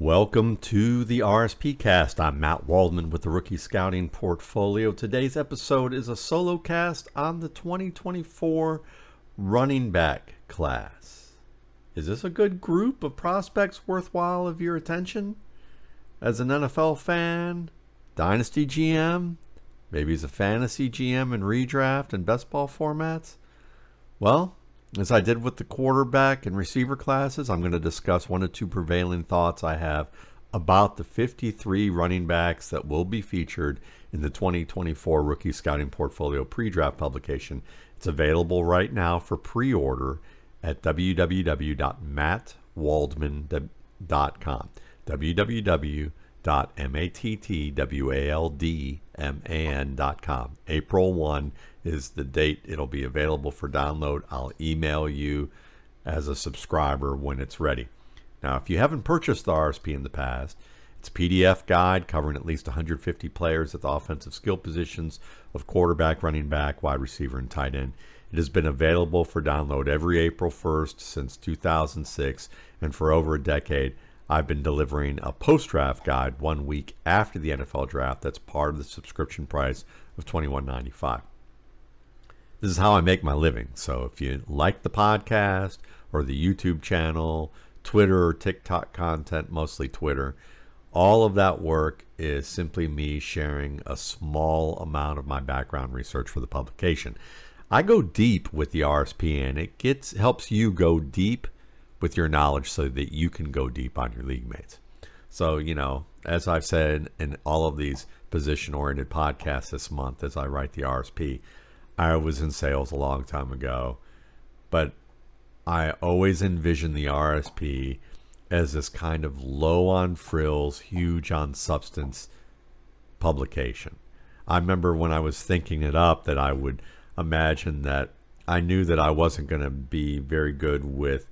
Welcome to the RSP Cast. I'm Matt Waldman with the Rookie Scouting Portfolio. Today's episode is a solo cast on the 2024 running back class. Is this a good group of prospects worthwhile of your attention? As an NFL fan, Dynasty GM, maybe as a fantasy GM in redraft and best ball formats? Well, as I did with the quarterback and receiver classes, I'm going to discuss one or two prevailing thoughts I have about the 53 running backs that will be featured in the 2024 Rookie Scouting Portfolio pre-draft publication. It's available right now for pre-order at www.mattwaldman.com. www.mattwaldman.com. April 1 is the date it'll be available for download. I'll email you as a subscriber when it's ready. Now, if you haven't purchased the RSP in the past, it's a PDF guide covering at least 150 players at the offensive skill positions of quarterback, running back, wide receiver, and tight end. It has been available for download every April 1st since 2006, and for over a decade, I've been delivering a post-draft guide 1 week after the NFL draft. That's part of the subscription price of $21.95. This is how I make my living. So if you like the podcast or the YouTube channel, Twitter or TikTok content, mostly Twitter, all of that work is simply me sharing a small amount of my background research for the publication. I go deep with the RSP, and it helps you go deep with your knowledge so that you can go deep on your league mates. So, as I've said in all of these position-oriented podcasts this month as I write the RSP, I was in sales a long time ago, but I always envisioned the RSP as this kind of low on frills, huge on substance publication. I remember when I was thinking it up that I would imagine that I knew that I wasn't going to be very good with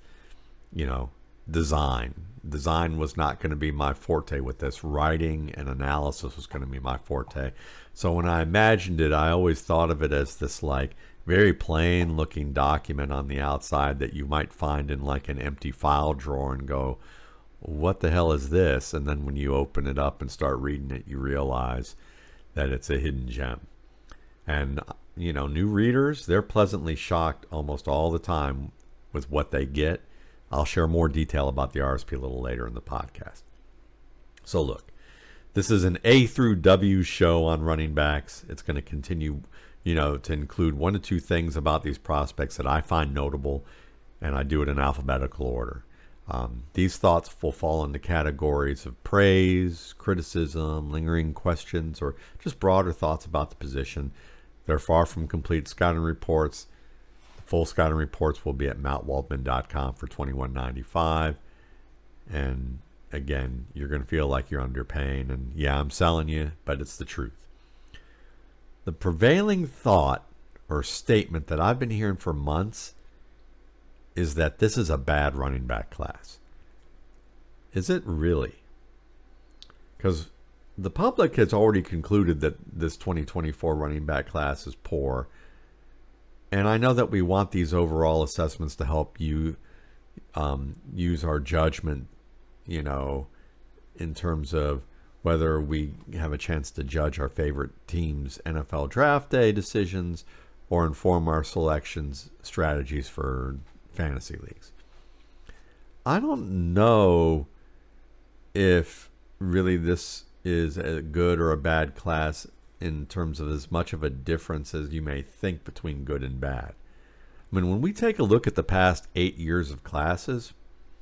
design. Design was not going to be my forte with this. Writing and analysis was going to be my forte. So when I imagined it, I always thought of it as this very plain looking document on the outside that you might find in an empty file drawer and go, what the hell is this? And then when you open it up and start reading it, you realize that it's a hidden gem. And, new readers, they're pleasantly shocked almost all the time with what they get. I'll share more detail about the RSP a little later in the podcast. So look, this is an A through W show on running backs. It's going to continue, to include one or two things about these prospects that I find notable, and I do it in alphabetical order. These thoughts will fall into categories of praise, criticism, lingering questions, or just broader thoughts about the position. They're far from complete scouting reports. Full scouting reports will be at mattwaldman.com for $21.95. And again, you're going to feel like you're underpaying. And yeah, I'm selling you, but it's the truth. The prevailing thought or statement that I've been hearing for months is that this is a bad running back class. Is it really? Because the public has already concluded that this 2024 running back class is poor. And I know that we want these overall assessments to help you use our judgment, in terms of whether we have a chance to judge our favorite team's NFL draft day decisions or inform our selections strategies for fantasy leagues. I don't know if really this is a good or a bad class in terms of as much of a difference as you may think between good and bad. I mean, when we take a look at the past 8 years of classes,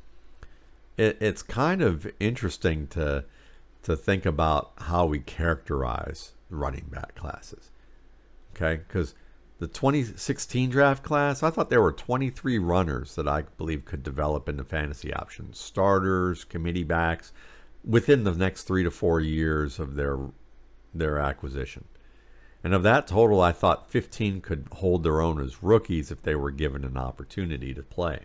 it's kind of interesting to think about how we characterize running back classes. Okay, because the 2016 draft class, I thought there were 23 runners that I believe could develop into fantasy options, starters, committee backs, within the next 3 to 4 years of their acquisition. And of that total, I thought 15 could hold their own as rookies if they were given an opportunity to play.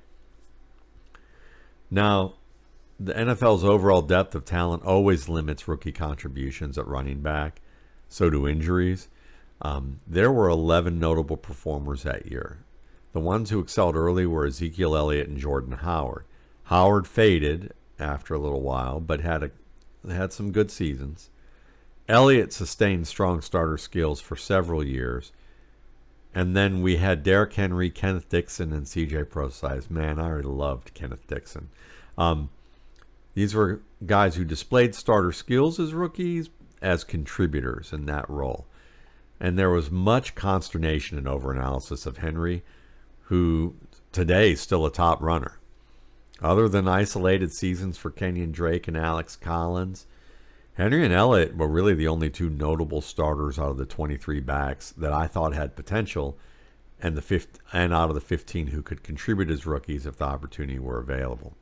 Now, the NFL's overall depth of talent always limits rookie contributions at running back. So do injuries. There were 11 notable performers that year. The ones who excelled early were Ezekiel Elliott and Jordan Howard. Howard faded after a little while, but had some good seasons. Elliott sustained strong starter skills for several years. And then we had Derrick Henry, Kenneth Dixon, and C.J. Prosise. Man, I already loved Kenneth Dixon. These were guys who displayed starter skills as rookies, as contributors in that role. And there was much consternation and overanalysis of Henry, who today is still a top runner. Other than isolated seasons for Kenyon Drake and Alex Collins, Henry and Elliott were really the only two notable starters out of the 23 backs that I thought had potential, and out of the 15 who could contribute as rookies if the opportunity were available.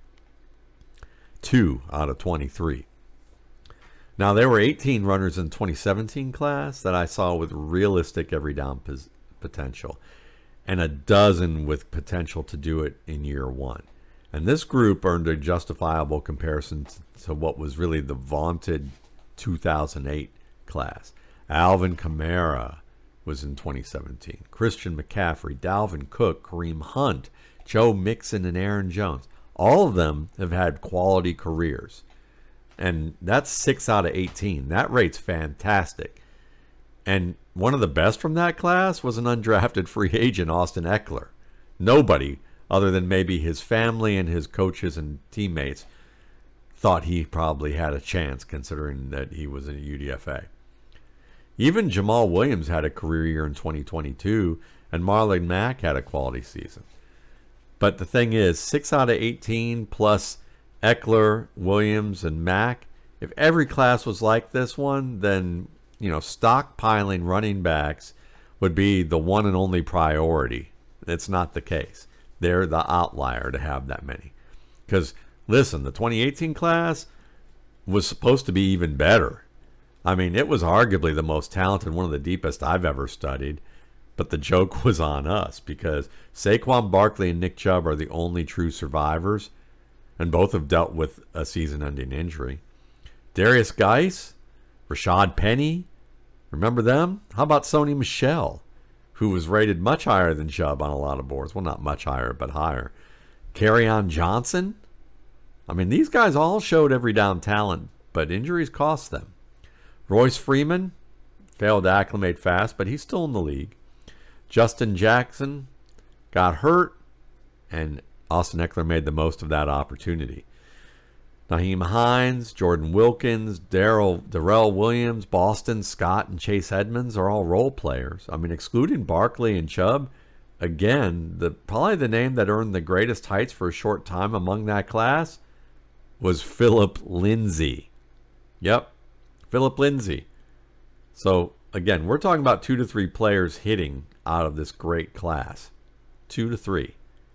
2 out of 23. Now, there were 18 runners in the 2017 class that I saw with realistic every down potential, and a dozen with potential to do it in year one. And this group earned a justifiable comparison to what was really the vaunted 2008 class. Alvin Kamara was in 2017. Christian McCaffrey, Dalvin Cook, Kareem Hunt, Joe Mixon, and Aaron Jones. All of them have had quality careers. And that's 6 out of 18. That rate's fantastic. And one of the best from that class was an undrafted free agent, Austin Eckler. Nobody, other than maybe his family and his coaches and teammates, thought he probably had a chance considering that he was in UDFA. Even Jamal Williams had a career year in 2022, and Marlon Mack had a quality season. But the thing is, 6 out of 18 plus Eckler, Williams, and Mack, if every class was like this one, then, stockpiling running backs would be the one and only priority. It's not the case. They're the outlier to have that many. Because, listen, the 2018 class was supposed to be even better. I mean, it was arguably the most talented, one of the deepest I've ever studied. But the joke was on us because Saquon Barkley and Nick Chubb are the only true survivors, and both have dealt with a season-ending injury. Darius Geis, Rashad Penny, remember them? How about Sony Michel, who was rated much higher than Chubb on a lot of boards? Well, not much higher, but higher. Kerryon Johnson. I mean, these guys all showed every down talent, but injuries cost them. Royce Freeman failed to acclimate fast, but he's still in the league. Justin Jackson got hurt, and Austin Eckler made the most of that opportunity. Nyheim Hines, Jordan Wilkins, Darrell Williams, Boston Scott, and Chase Edmonds are all role players. I mean, excluding Barkley and Chubb, again, probably the name that earned the greatest heights for a short time among that class was Philip Lindsay. Yep, Philip Lindsay. So, again, we're talking about 2 to 3 players hitting out of this great class. 2 to 3.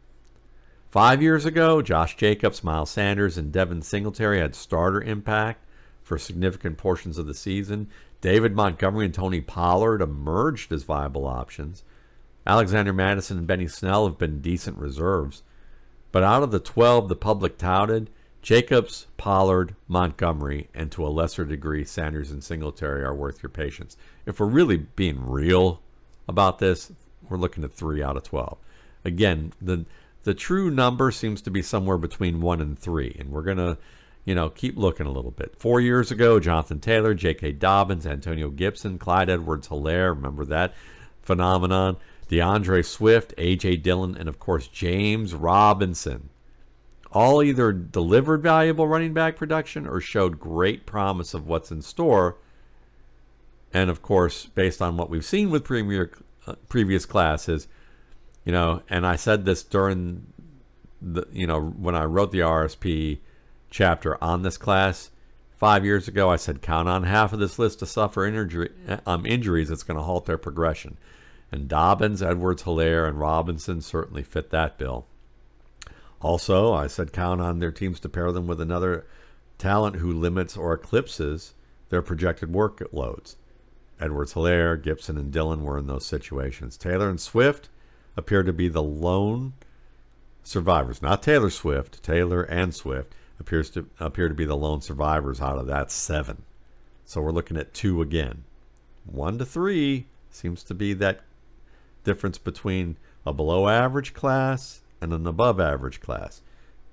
5 years ago, Josh Jacobs, Miles Sanders, and Devin Singletary had starter impact for significant portions of the season. David Montgomery and Tony Pollard emerged as viable options. Alexander Mattison and Benny Snell have been decent reserves. But out of the 12 the public touted, Jacobs, Pollard, Montgomery, and to a lesser degree Sanders and Singletary are worth your patience. If we're really being real about this, we're looking at 3 out of 12. Again, the true number seems to be somewhere between 1 and 3, and we're going to, keep looking a little bit. 4 years ago, Jonathan Taylor, J.K. Dobbins, Antonio Gibson, Clyde Edwards-Helaire, remember that phenomenon, DeAndre Swift, A.J. Dillon, and, of course, James Robinson. All either delivered valuable running back production or showed great promise of what's in store. And, of course, based on what we've seen with previous classes, and I said this during when I wrote the RSP chapter on this class 5 years ago, I said count on half of this list to suffer injuries that's going to halt their progression. And Dobbins, Edwards-Helaire, and Robinson certainly fit that bill. Also, I said count on their teams to pair them with another talent who limits or eclipses their projected workloads. Edwards-Helaire, Gibson, and Dillon were in those situations. Taylor and Swift appear to be the lone survivors. Not Taylor Swift. Taylor and Swift appear to be the lone survivors out of that 7. So we're looking at 2 again. 1 to 3 seems to be that difference between a below average class and an above average class.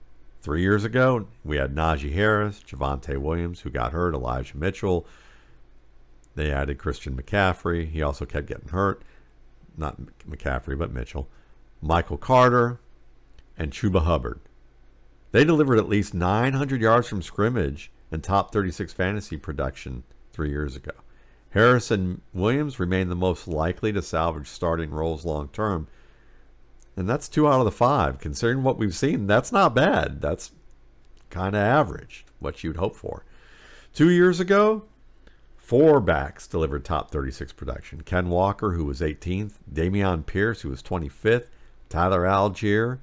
3 years ago, we had Najee Harris, Javonte Williams, who got hurt, Elijah Mitchell. They added Christian McCaffrey. He also kept getting hurt. Not McCaffrey, but Mitchell. Michael Carter and Chuba Hubbard. They delivered at least 900 yards from scrimmage and top 36 fantasy production 3 years ago. Harris and Williams remain the most likely to salvage starting roles long term. And that's 2 out of the 5. Considering what we've seen, that's not bad. That's kind of average, what you'd hope for. 2 years ago, 4 backs delivered top 36 production. Ken Walker, who was 18th. Dameon Pierce, who was 25th. Tyler Algier,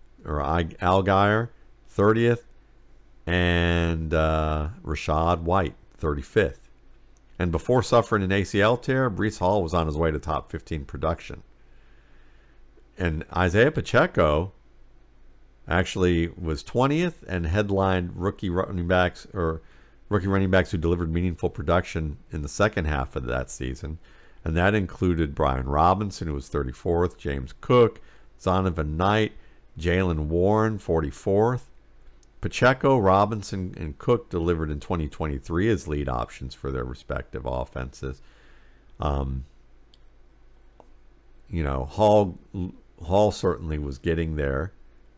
30th. And Rachaad White, 35th. And before suffering an ACL tear, Breece Hall was on his way to top 15 production. And Isaiah Pacheco actually was 20th and headlined rookie running backs who delivered meaningful production in the second half of that season. And that included Brian Robinson, who was 34th, James Cook, Zonovan Knight, Jaylen Warren, 44th. Pacheco, Robinson, and Cook delivered in 2023 as lead options for their respective offenses. Hall certainly was getting there.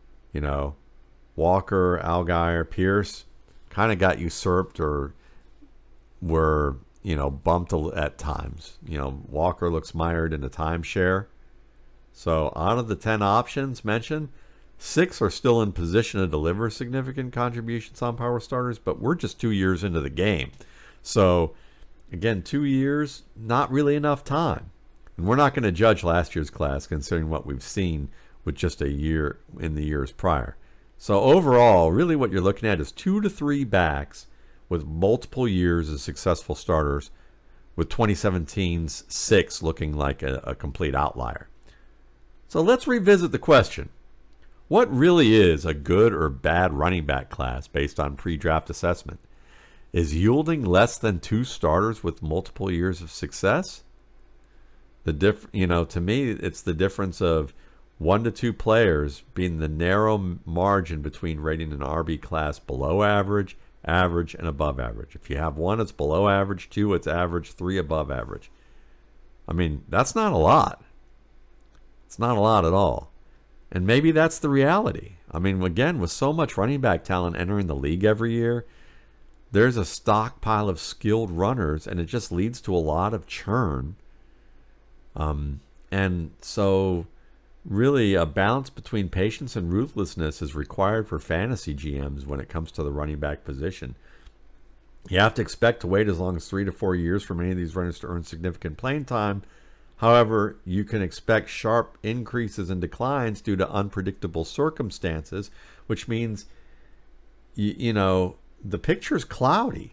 Walker, Algier, Pierce kind of got usurped or were, bumped at times. Walker looks mired in a timeshare. So out of the 10 options mentioned, 6 are still in position to deliver significant contributions on power starters, but we're just 2 years into the game. So, again, 2 years, not really enough time. And we're not going to judge last year's class considering what we've seen with just a year in the years prior. So, overall, really what you're looking at is 2 to 3 backs with multiple years as successful starters, with 2017's 6 looking like a complete outlier. So, let's revisit the question. What really is a good or bad running back class based on pre-draft assessment? Is yielding less than 2 starters with multiple years of success? To me, it's the difference of 1 to 2 players being the narrow margin between rating an RB class below average, average, and above average. If you have 1, it's below average. 2, it's average. 3, above average. I mean, that's not a lot. It's not a lot at all. And maybe that's the reality. I mean, again, with so much running back talent entering the league every year, there's a stockpile of skilled runners, and it just leads to a lot of churn. And so, really, a balance between patience and ruthlessness is required for fantasy GMs when it comes to the running back position. You have to expect to wait as long as 3 to 4 years for many of these runners to earn significant playing time. However, you can expect sharp increases and declines due to unpredictable circumstances, which means, the picture's cloudy.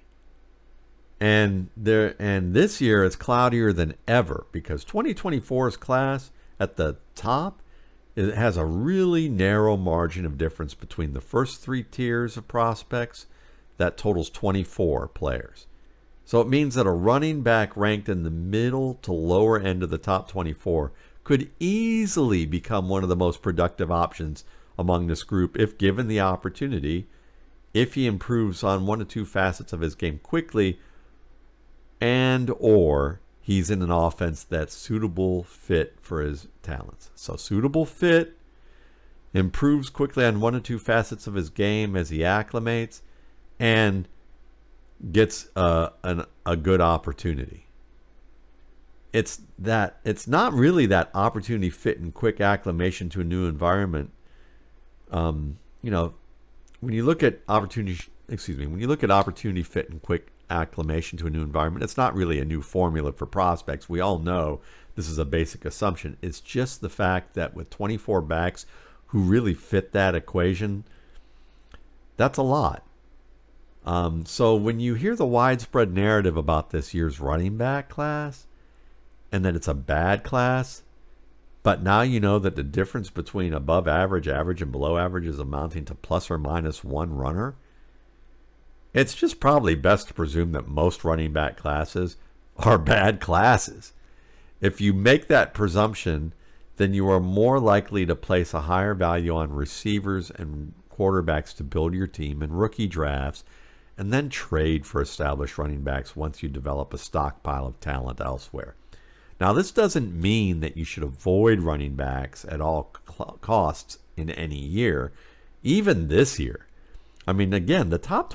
And this year it's cloudier than ever because 2024's class at the top, it has a really narrow margin of difference between the first 3 tiers of prospects. That totals 24 players. So it means that a running back ranked in the middle to lower end of the top 24 could easily become one of the most productive options among this group if given the opportunity, if he improves on 1 to 2 facets of his game quickly, and or he's in an offense that's suitable fit for his talents. So suitable fit, improves quickly on 1 to 2 facets of his game as he acclimates, and gets a good opportunity. It's not really that opportunity fit and quick acclimation to a new environment. When you look at opportunity fit and quick acclimation to a new environment, it's not really a new formula for prospects. We all know this is a basic assumption. It's just the fact that with 24 backs who really fit that equation, that's a lot. So when you hear the widespread narrative about this year's running back class and that it's a bad class, but now you know that the difference between above average, average, and below average is amounting to plus or minus 1 runner, it's just probably best to presume that most running back classes are bad classes. If you make that presumption, then you are more likely to place a higher value on receivers and quarterbacks to build your team in rookie drafts, and then trade for established running backs once you develop a stockpile of talent elsewhere. Now, this doesn't mean that you should avoid running backs at all costs in any year, even this year. I mean, again, the top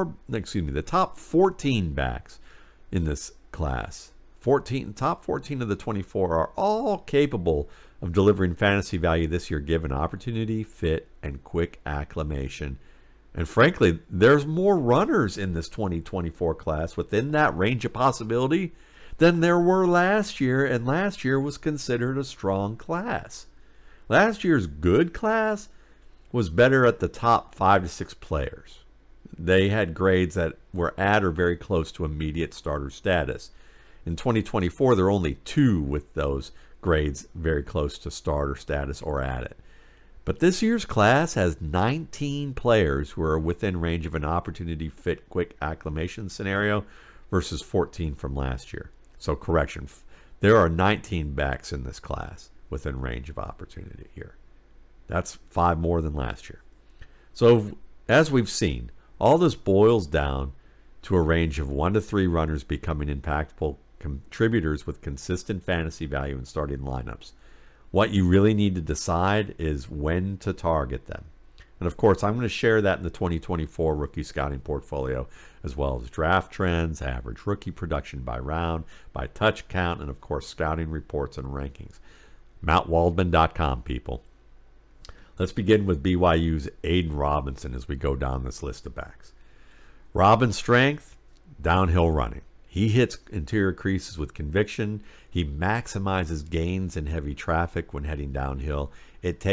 14 backs in this class, top 14 of the 24 are all capable of delivering fantasy value this year given opportunity, fit, and quick acclimation. And frankly, there's more runners in this 2024 class within that range of possibility than there were last year, and last year was considered a strong class. Last year's good class was better at the top 5 to 6 players. They had grades that were at or very close to immediate starter status. In 2024, there are only 2 with those grades very close to starter status or at it. But this year's class has 19 players who are within range of an opportunity, fit, quick acclimation scenario versus 14 from last year. So correction, there are 19 backs in this class within range of opportunity here. That's 5 more than last year. So as we've seen, all this boils down to a range of 1 to 3 runners becoming impactful contributors with consistent fantasy value in starting lineups. What you really need to decide is when to target them. And of course, I'm going to share that in the 2024 rookie scouting portfolio, as well as draft trends, average rookie production by round, by touch count, and of course, scouting reports and rankings. MattWaldman.com, people. Let's begin with BYU's Aiden Robinson as we go down this list of backs. Robin's strength, downhill running. He hits interior creases with conviction. He maximizes gains in heavy traffic when heading downhill. It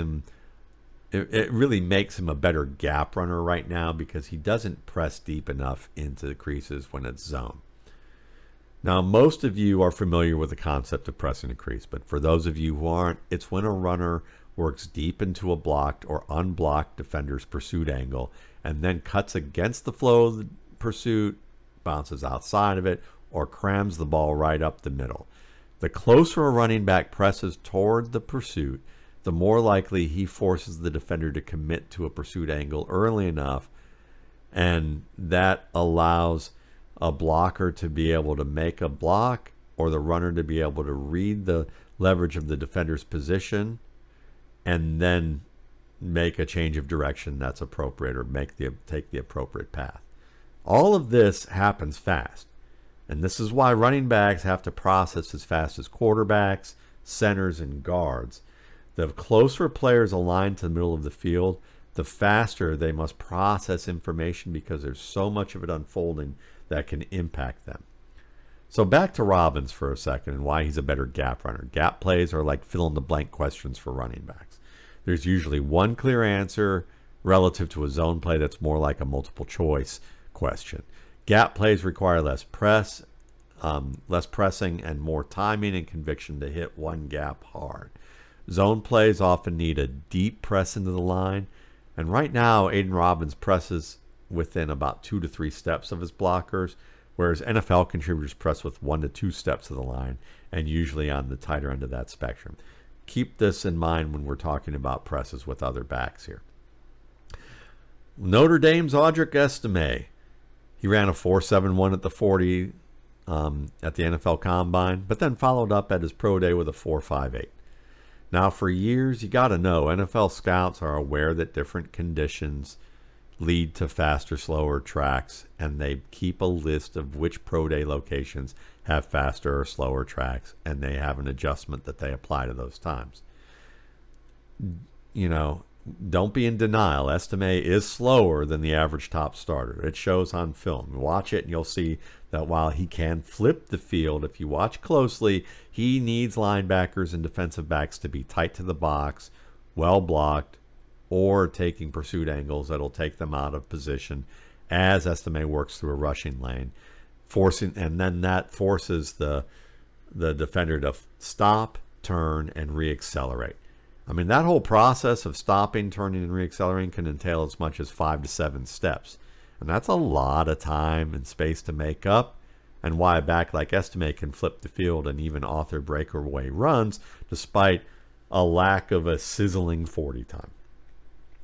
really makes him a better gap runner right now because he doesn't press deep enough into the creases when it's zone. Now, most of you are familiar with the concept of pressing a crease, but for those of you who aren't, it's when a runner works deep into a blocked or unblocked defender's pursuit angle and then cuts against the flow of the pursuit, bounces outside of it, or crams the ball right up the middle. The closer a running back presses toward the pursuit, the more likely he forces the defender to commit to a pursuit angle early enough, and that allows a blocker to be able to make a block or the runner to be able to read the leverage of the defender's position and then make a change of direction that's appropriate or take the appropriate path. All of this happens fast, and this is why running backs have to process as fast as quarterbacks, centers, and guards. The closer players align to the middle of the field, the faster they must process information because there's so much of it unfolding that can impact them. So back to Robbins for a second and why he's a better gap runner. Gap plays are like fill-in-the-blank questions for running backs. There's usually one clear answer relative to a zone play that's more like a multiple choice question. Gap plays require less pressing and more timing and conviction to hit one gap hard. Zone plays often need a deep press into the line, and right now Aiden Robbins presses within about 2 to 3 steps of his blockers, whereas NFL contributors press with 1 to 2 steps of the line and usually on the tighter end of that spectrum. Keep this in mind when we're talking about presses with other backs here. Notre Dame's Audric Estime. He ran a 4.71 at the 40 at the NFL Combine, but then followed up at his pro day with a 4.58. Now, for years, you got to know, NFL scouts are aware that different conditions lead to faster, slower tracks, and they keep a list of which pro day locations have faster or slower tracks, and they have an adjustment that they apply to those times. You know, don't be in denial. Estime is slower than the average top starter. It shows on film. Watch it and you'll see that while he can flip the field, if you watch closely, he needs linebackers and defensive backs to be tight to the box, well blocked, or taking pursuit angles that'll take them out of position as Estime works through a rushing lane, and then that forces the defender to stop, turn, and reaccelerate. I mean, that whole process of stopping, turning, and reaccelerating can entail as much as 5 to 7 steps. And that's a lot of time and space to make up, and why a back like Estime can flip the field and even author breakaway runs despite a lack of a sizzling 40 time.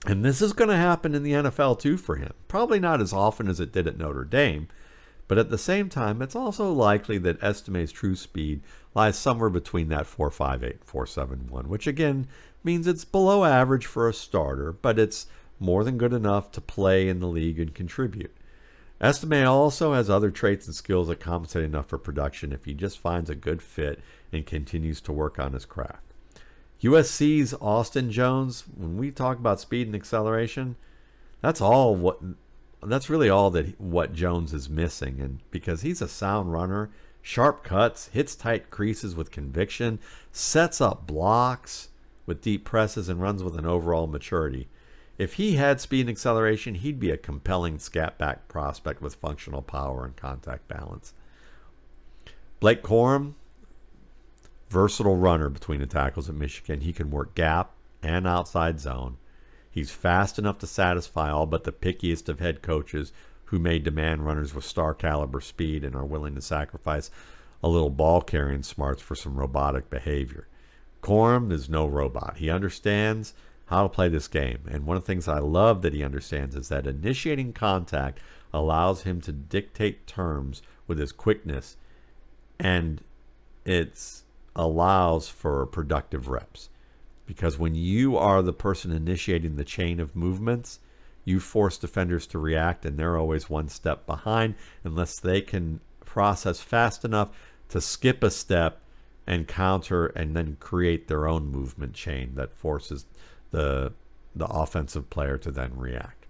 And this is going to happen in the NFL too for him. Probably not as often as it did at Notre Dame, but at the same time, it's also likely that Estime's true speed lies somewhere between that 4.58 4.71, which again means it's below average for a starter, but it's more than good enough to play in the league and contribute. Estime also has other traits and skills that compensate enough for production if he just finds a good fit and continues to work on his craft. USC's Austin Jones, when we talk about speed and acceleration, that's really all that what Jones is missing, and because he's a sound runner, sharp cuts, hits tight creases with conviction, sets up blocks with deep presses, and runs with an overall maturity. If he had speed and acceleration, he'd be a compelling scat back prospect with functional power and contact balance. Blake Corum, versatile runner between the tackles at Michigan. He can work gap and outside zone. He's fast enough to satisfy all but the pickiest of head coaches who may demand runners with star caliber speed and are willing to sacrifice a little ball carrying smarts for some robotic behavior. Corum is no robot. He understands how to play this game. And one of the things I love that he understands is that initiating contact allows him to dictate terms with his quickness, and it allows for productive reps. Because when you are the person initiating the chain of movements, you force defenders to react, and they're always one step behind unless they can process fast enough to skip a step and counter and then create their own movement chain that forces the offensive player to then react.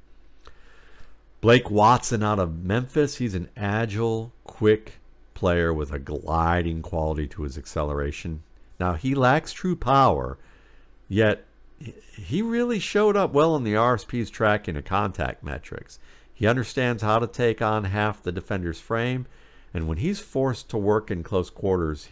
Blake Watson out of Memphis, he's an agile, quick player with a gliding quality to his acceleration. Now, he lacks true power, yet he really showed up well in the RSP's tracking of contact metrics. He understands how to take on half the defender's frame, and when he's forced to work in close quarters,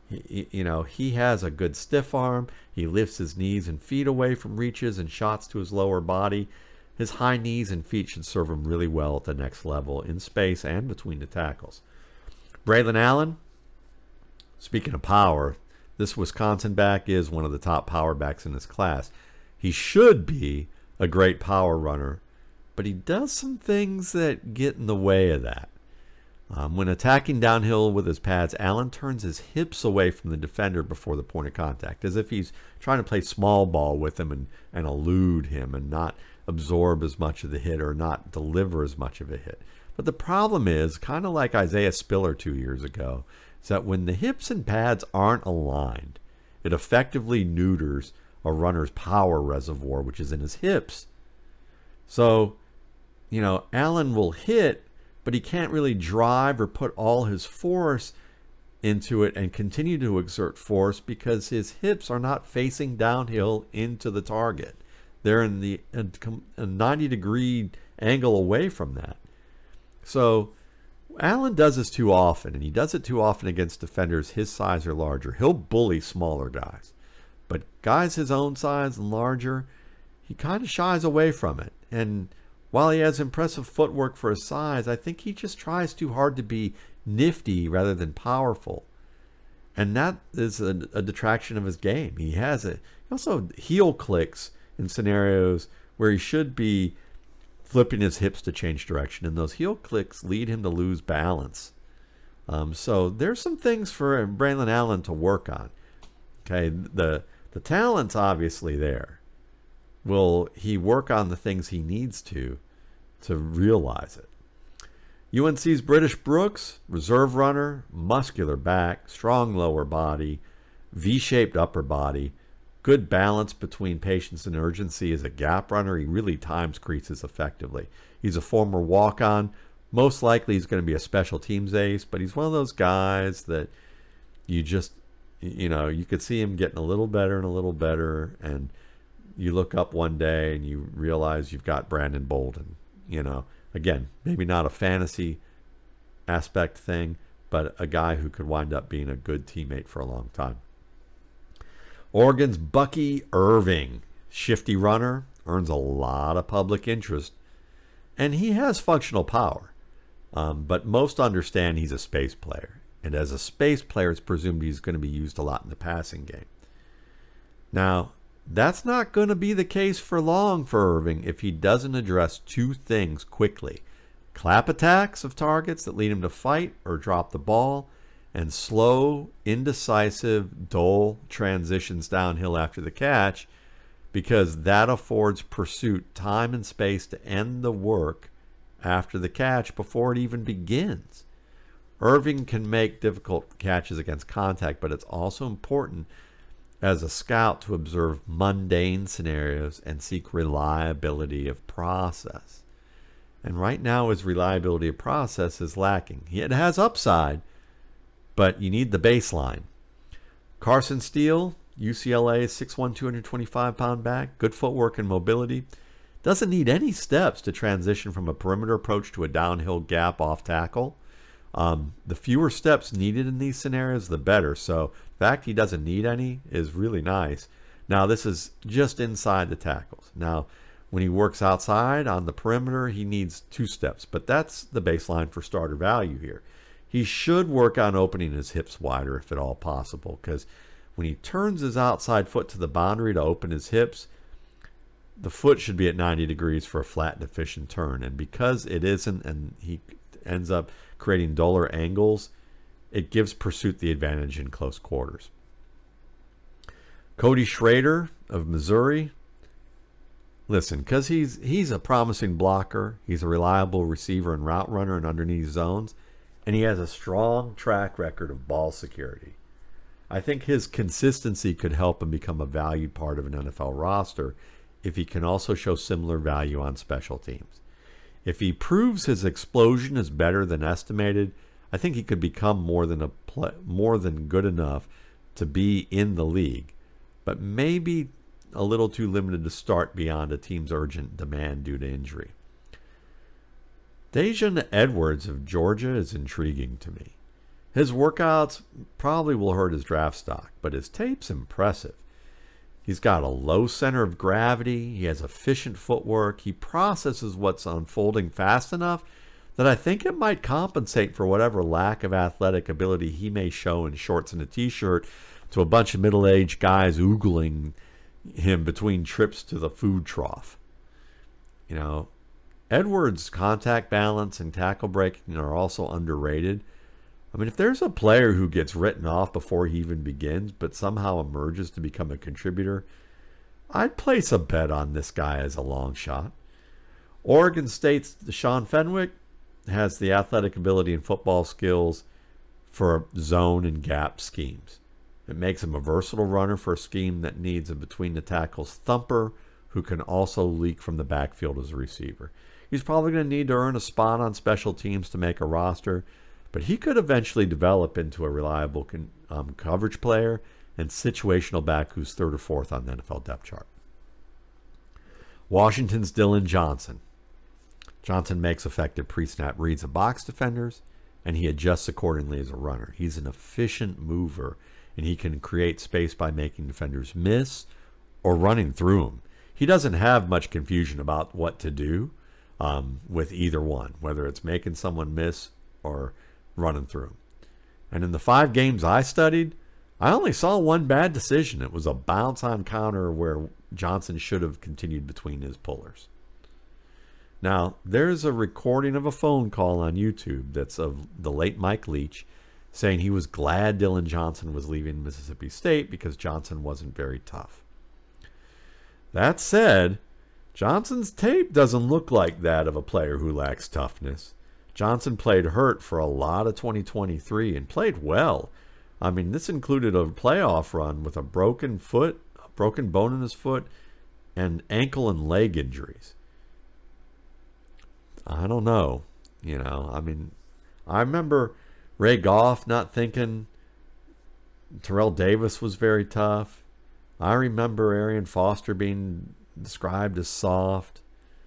he has a good stiff arm. He lifts his knees and feet away from reaches and shots to his lower body. His high knees and feet should serve him really well at the next level in space and between the tackles. Braylon Allen, speaking of power, this Wisconsin back is one of the top power backs in this class. He should be a great power runner, but he does some things that get in the way of that. When attacking downhill with his pads, Allen turns his hips away from the defender before the point of contact, as if he's trying to play small ball with him and elude him and not absorb as much of the hit or not deliver as much of a hit. But the problem is, kind of like Isaiah Spiller 2 years ago, is that when the hips and pads aren't aligned, it effectively neuters a runner's power reservoir, which is in his hips. So, Allen will hit, but he can't really drive or put all his force into it and continue to exert force because his hips are not facing downhill into the target. They're in a 90-degree angle away from that. So Allen does this too often, and he does it too often against defenders his size or larger. He'll bully smaller guys. But guys his own size and larger, he kind of shies away from it. And while he has impressive footwork for his size, I think he just tries too hard to be nifty rather than powerful. And that is a detraction of his game. He also heel clicks in scenarios where he should be flipping his hips to change direction, and those heel clicks lead him to lose balance. So there's some things for Braylon Allen to work on. Okay, the talent's obviously there. Will he work on the things he needs to realize it? UNC's British Brooks, reserve runner, muscular back, strong lower body, V-shaped upper body, good balance between patience and urgency. As a gap runner, he really times creases effectively. He's a former walk-on. Most likely he's going to be a special teams ace, but he's one of those guys that you could see him getting a little better, and you look up one day and you realize you've got Brandon Bolden. Again, maybe not a fantasy aspect thing, but a guy who could wind up being a good teammate for a long time. Oregon's Bucky Irving, shifty runner, earns a lot of public interest, and he has functional power. But most understand he's a space player, and as a space player, it's presumed he's going to be used a lot in the passing game. Now, that's not going to be the case for long for Irving if he doesn't address two things quickly: clap attacks of targets that lead him to fight or drop the ball, and slow, indecisive, dull transitions downhill after the catch, because that affords pursuit time and space to end the work after the catch before it even begins. Irving can make difficult catches against contact, but it's also important as a scout to observe mundane scenarios and seek reliability of process. And right now his reliability of process is lacking. It has upside, but you need the baseline. Carson Steele, UCLA, 6'1", 225-pound back, good footwork and mobility. Doesn't need any steps to transition from a perimeter approach to a downhill gap off tackle. The fewer steps needed in these scenarios, the better. So the fact he doesn't need any is really nice. Now, this is just inside the tackles. Now, when he works outside on the perimeter, he needs 2 steps. But that's the baseline for starter value here. He should work on opening his hips wider if at all possible, because when he turns his outside foot to the boundary to open his hips, the foot should be at 90 degrees for a flat and efficient turn. And because it isn't, and he ends up creating duller angles, it gives pursuit the advantage in close quarters. Cody Schrader of Missouri. Listen, because he's a promising blocker, he's a reliable receiver and route runner in underneath zones, and he has a strong track record of ball security. I think his consistency could help him become a valued part of an NFL roster if he can also show similar value on special teams. If he proves his explosion is better than estimated, I think he could become more than good enough to be in the league, but maybe a little too limited to start beyond a team's urgent demand due to injury. Daijun Edwards of Georgia is intriguing to me. His workouts probably will hurt his draft stock, but his tape's impressive. He's got a low center of gravity, he has efficient footwork, he processes what's unfolding fast enough that I think it might compensate for whatever lack of athletic ability he may show in shorts and a t-shirt to a bunch of middle-aged guys oogling him between trips to the food trough. You know, Edwards' contact balance and tackle breaking are also underrated. I mean, if there's a player who gets written off before he even begins, but somehow emerges to become a contributor, I'd place a bet on this guy as a long shot. Oregon State's Sean Fenwick has the athletic ability and football skills for zone and gap schemes. It makes him a versatile runner for a scheme that needs a between-the-tackles thumper who can also leak from the backfield as a receiver. He's probably going to need to earn a spot on special teams to make a roster, but he could eventually develop into a reliable coverage player and situational back who's 3rd or 4th on the NFL depth chart. Washington's Dylan Johnson. Johnson makes effective pre-snap reads of box defenders, and he adjusts accordingly as a runner. He's an efficient mover, and he can create space by making defenders miss or running through him. He doesn't have much confusion about what to do with either one, whether it's making someone miss or running through him. And in the 5 games I studied, I only saw one bad decision. It was a bounce on counter where Johnson should have continued between his pullers. Now, there's a recording of a phone call on YouTube that's of the late Mike Leach saying he was glad Dylan Johnson was leaving Mississippi State because Johnson wasn't very tough. That said, Johnson's tape doesn't look like that of a player who lacks toughness. Johnson played hurt for a lot of 2023 and played well. I mean, this included a playoff run with a broken foot, a broken bone in his foot, and ankle and leg injuries. I don't know. I mean, I remember Ray Goff not thinking Terrell Davis was very tough. I remember Arian Foster being described as soft.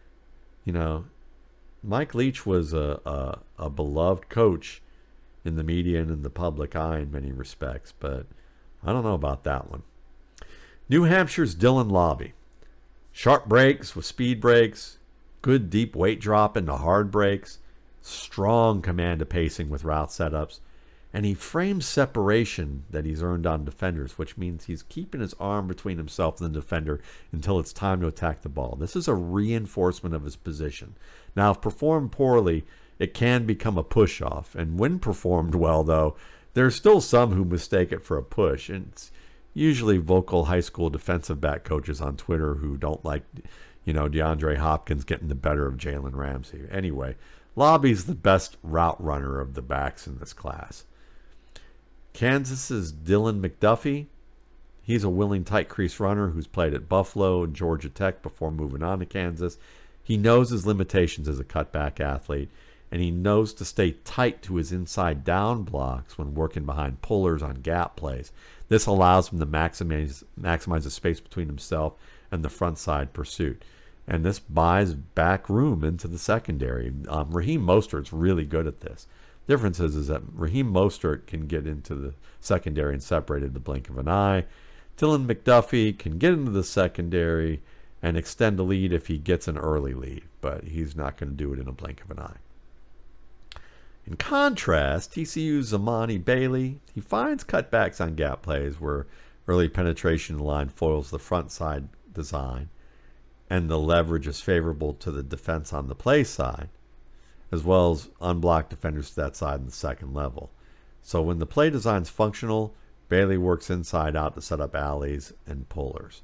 Mike Leach was a beloved coach in the media and in the public eye in many respects, but I don't know about that one. New Hampshire's Dylan Lobby. Sharp breaks with speed breaks, good deep weight drop into hard breaks, strong command of pacing with route setups, And he frames separation that he's earned on defenders, which means he's keeping his arm between himself and the defender until it's time to attack the ball. This is a reinforcement of his position. Now, if performed poorly, it can become a push-off. And when performed well, though, there's still some who mistake it for a push. And it's usually vocal high school defensive back coaches on Twitter who don't like, DeAndre Hopkins getting the better of Jalen Ramsey. Anyway, Lobby's the best route runner of the backs in this class. Kansas's Dylan McDuffie. He's a willing tight crease runner who's played at Buffalo and Georgia Tech before moving on to Kansas. He knows his limitations as a cutback athlete, and he knows to stay tight to his inside down blocks when working behind pullers on gap plays. This allows him to maximize the space between himself and the front side pursuit. And this buys back room into the secondary. Raheem Mostert's really good at this. Difference is that Raheem Mostert can get into the secondary and separate in the blink of an eye. Dylan McDuffie can get into the secondary and extend the lead if he gets an early lead, but he's not going to do it in a blink of an eye. In contrast, TCU's Zamani Bailey, he finds cutbacks on gap plays where early penetration line foils the front side design and the leverage is favorable to the defense on the play side, as well as unblocked defenders to that side in the second level. So when the play design's functional, Bailey works inside out to set up alleys and pullers.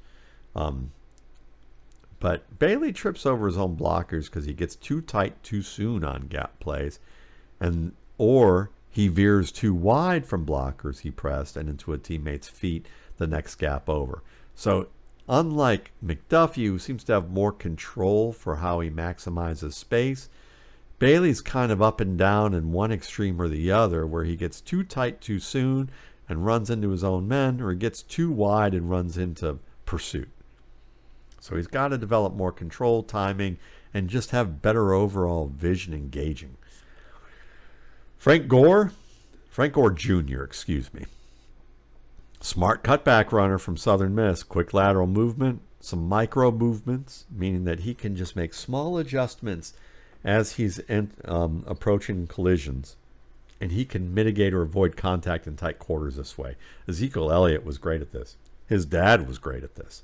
But Bailey trips over his own blockers because he gets too tight too soon on gap plays, or he veers too wide from blockers he pressed and into a teammate's feet the next gap over. So unlike McDuffie, who seems to have more control for how he maximizes space, Bailey's kind of up and down in one extreme or the other, where he gets too tight too soon and runs into his own men, or he gets too wide and runs into pursuit. So he's got to develop more control, timing, and just have better overall vision engaging. Frank Gore Jr., smart cutback runner from Southern Miss, quick lateral movement, some micro movements, meaning that he can just make small adjustments as he's approaching collisions, and he can mitigate or avoid contact in tight quarters this way. Ezekiel Elliott was great at this. His dad was great at this.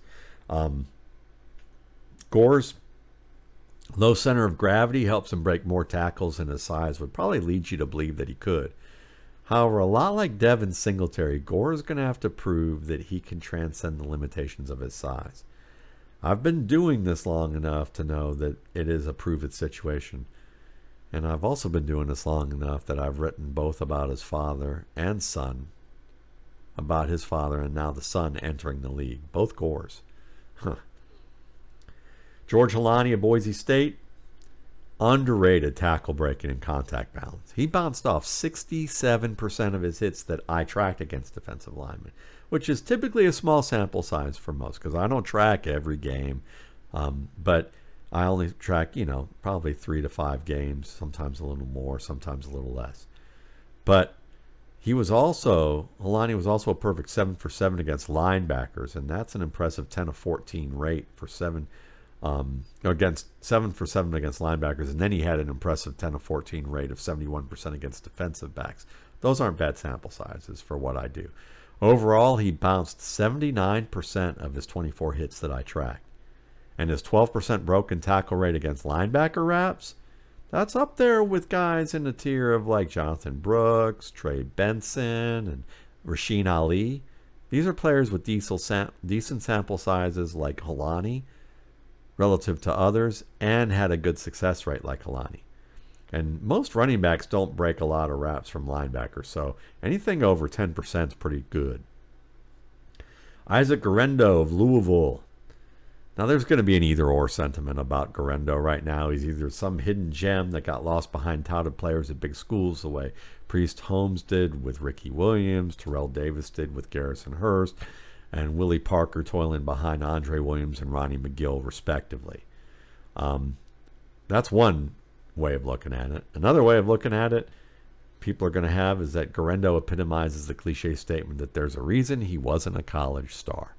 Gore's low center of gravity helps him break more tackles, and his size would probably lead you to believe that he could. However, a lot like Devin Singletary, Gore is going to have to prove that he can transcend the limitations of his size. I've been doing this long enough to know that it is a prove-it situation. And I've also been doing this long enough that I've written both about his father and son, about his father and now the son entering the league. Both Gores. George Holani of Boise State, underrated tackle breaking and contact balance. He bounced off 67% of his hits that I tracked against defensive linemen, which is typically a small sample size for most, because I don't track every game, but I only track, probably 3 to 5 games, sometimes a little more, sometimes a little less. But Holani was also a perfect 7 for 7 against linebackers, and that's an impressive 10 of 14 rate for 7 against 7 for 7 against linebackers, and then he had an impressive 10 of 14 rate of 71% against defensive backs. Those aren't bad sample sizes for what I do. Overall, he bounced 79% of his 24 hits that I tracked. And his 12% broken tackle rate against linebacker wraps, that's up there with guys in the tier of like Jonathan Brooks, Trey Benson, and Rasheen Ali. These are players with decent sample sizes like Holani relative to others, and had a good success rate like Holani. And most running backs don't break a lot of wraps from linebackers, so anything over 10% is pretty good. Isaac Guerendo of Louisville. Now, there's going to be an either-or sentiment about Guerendo right now. He's either some hidden gem that got lost behind touted players at big schools the way Priest Holmes did with Ricky Williams, Terrell Davis did with Garrison Hurst, and Willie Parker toiling behind Andre Williams and Ronnie McGill, respectively. That's one way of looking at it. Another way of looking at it, people are going to have, is that Guerendo epitomizes the cliche statement that there's a reason he wasn't a college star.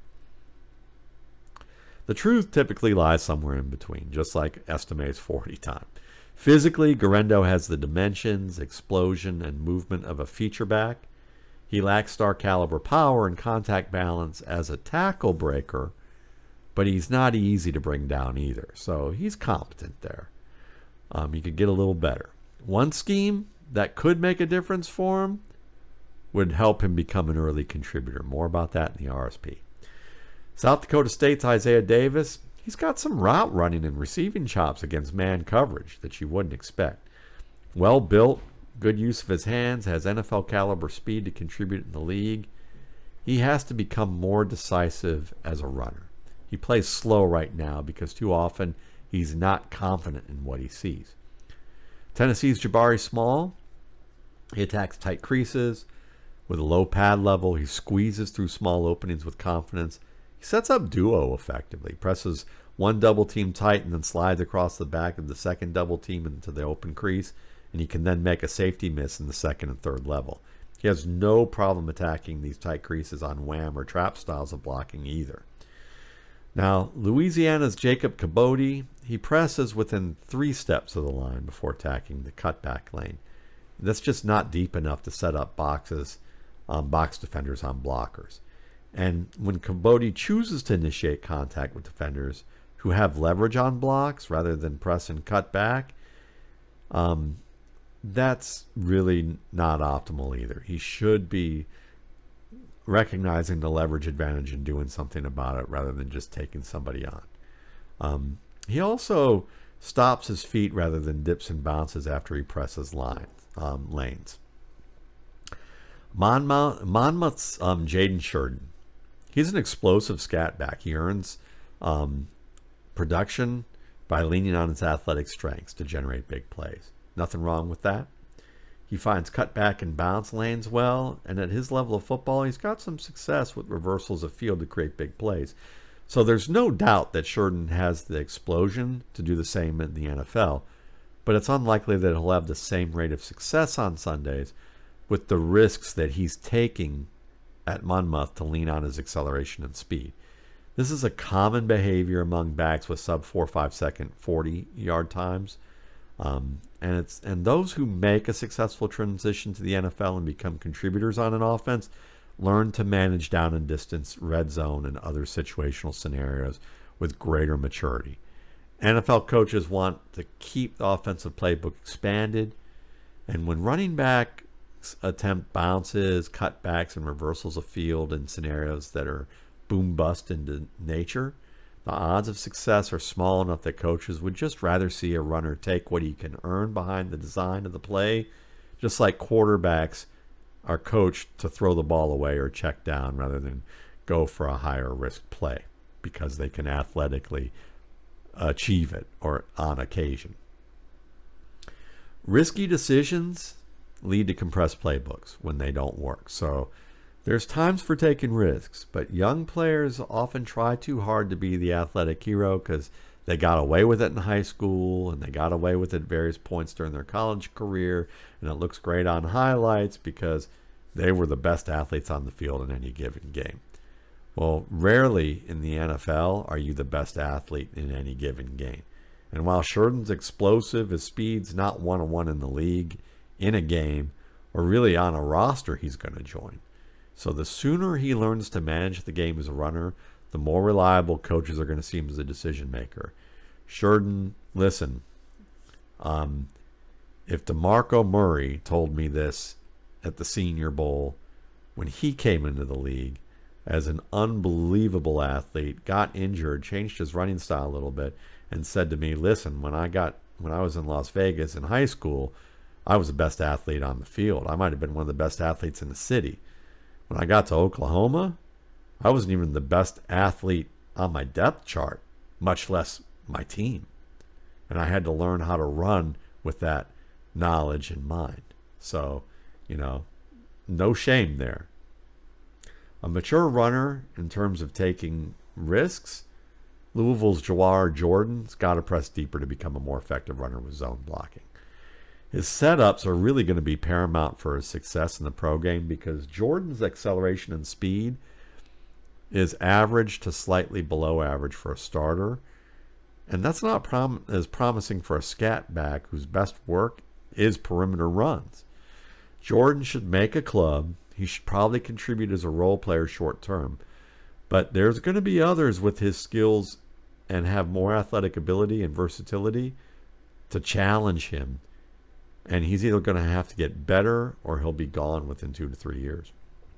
The truth typically lies somewhere in between, just like Estime's 40 time. Physically, Garendo has the dimensions, explosion, and movement of a feature back. He lacks star caliber power and contact balance as a tackle breaker, but he's not easy to bring down either. So he's competent there. He could get a little better. One scheme that could make a difference for him would help him become an early contributor. More about that in the RSP. South Dakota State's Isaiah Davis, he's got some route running and receiving chops against man coverage that you wouldn't expect. Well built, good use of his hands, has NFL caliber speed to contribute in the league. He has to become more decisive as a runner. He plays slow right now because too often he's not confident in what he sees. Tennessee's Jabari Small, he attacks tight creases with a low pad level. He squeezes through small openings with confidence. He sets up duo effectively, presses one double team tight and then slides across the back of the second double team into the open crease, and he can then make a safety miss in the second and third level. He has no problem attacking these tight creases on wham or trap styles of blocking either. Now, Louisiana's Jacob Kibodi, he presses within 3 steps of the line before attacking the cutback lane. That's just not deep enough to set up box defenders on blockers. And when Kibodi chooses to initiate contact with defenders who have leverage on blocks rather than press and cut back, that's really not optimal either. He should be recognizing the leverage advantage and doing something about it rather than just taking somebody on. He also stops his feet rather than dips and bounces after he presses lanes. Monmouth's Jaden Sheridan. He's an explosive scat back. He earns production by leaning on his athletic strengths to generate big plays. Nothing wrong with that. He finds cutback and bounce lanes well, and at his level of football, he's got some success with reversals of field to create big plays. So there's no doubt that Sheridan has the explosion to do the same in the NFL, but it's unlikely that he'll have the same rate of success on Sundays with the risks that he's taking at Monmouth to lean on his acceleration and speed. This is a common behavior among backs with sub 4-5 second 40-yard times. And those who make a successful transition to the NFL and become contributors on an offense learn to manage down and distance, red zone, and other situational scenarios with greater maturity. NFL coaches want to keep the offensive playbook expanded, and when running backs attempt bounces, cutbacks, and reversals of field in scenarios that are boom-bust in nature, the odds of success are small enough that coaches would just rather see a runner take what he can earn behind the design of the play, just like quarterbacks are coached to throw the ball away or check down rather than go for a higher risk play because they can athletically achieve it or on occasion. Risky decisions lead to compressed playbooks when they don't work. So there's times for taking risks, but young players often try too hard to be the athletic hero because they got away with it in high school and they got away with it at various points during their college career, and it looks great on highlights because they were the best athletes on the field in any given game. Well, rarely in the NFL are you the best athlete in any given game. And while Sheridan's explosive, his speed's not one-on-one in the league, in a game, or really on a roster he's going to join. So the sooner he learns to manage the game as a runner, the more reliable coaches are going to see him as a decision maker. Sheridan, listen, if DeMarco Murray told me this at the Senior Bowl when he came into the league as an unbelievable athlete, got injured, changed his running style a little bit, and said to me, listen, when I was in Las Vegas in high school, I was the best athlete on the field. I might have been one of the best athletes in the city. When I got to Oklahoma, I wasn't even the best athlete on my depth chart, much less my team. And I had to learn how to run with that knowledge in mind. So, no shame there. A mature runner in terms of taking risks, Louisville's Jawhar Jordan's got to press deeper to become a more effective runner with zone blocking. His setups are really going to be paramount for his success in the pro game because Jordan's acceleration and speed is average to slightly below average for a starter, And that's not as promising for a scat back whose best work is perimeter runs. Jordan should make a club. He should probably contribute as a role player short term. But there's going to be others with his skills and have more athletic ability and versatility to challenge him. And he's either going to have to get better or he'll be gone within 2 to 3 years.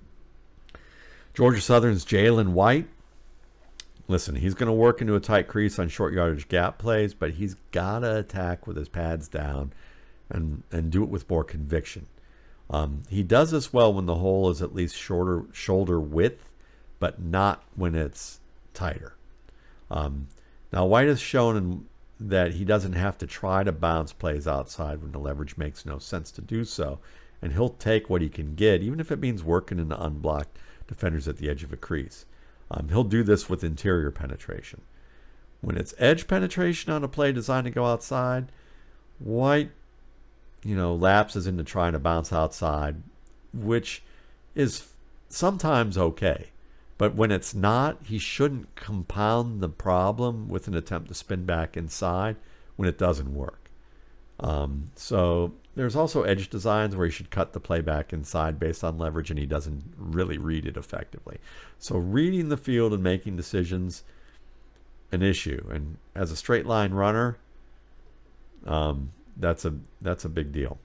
Georgia Southern's Jalen White. Listen, he's going to work into a tight crease on short yardage gap plays, but he's got to attack with his pads down and do it with more conviction. He does this well when the hole is at least shorter shoulder width, but not when it's tighter. Now, White has shown that he doesn't have to try to bounce plays outside when the leverage makes no sense to do so, and he'll take what he can get, even if it means working into unblocked defenders at the edge of a crease. He'll do this with interior penetration. When it's edge penetration on a play designed to go outside, White, lapses into trying to bounce outside, which is sometimes okay. But when it's not, he shouldn't compound the problem with an attempt to spin back inside when it doesn't work. So there's also edge designs where he should cut the play back inside based on leverage, and he doesn't really read it effectively. So reading the field and making decisions, an issue. And as a straight line runner, that's a big deal.